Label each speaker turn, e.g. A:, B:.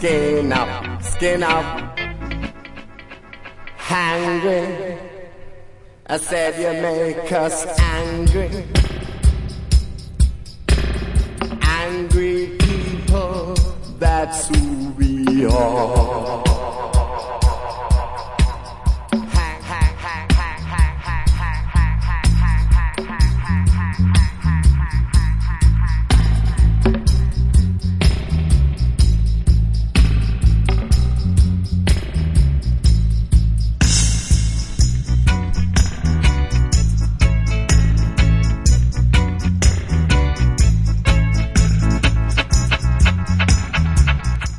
A: skin up, hungry. I said you make us angry, angry people, that's who we are.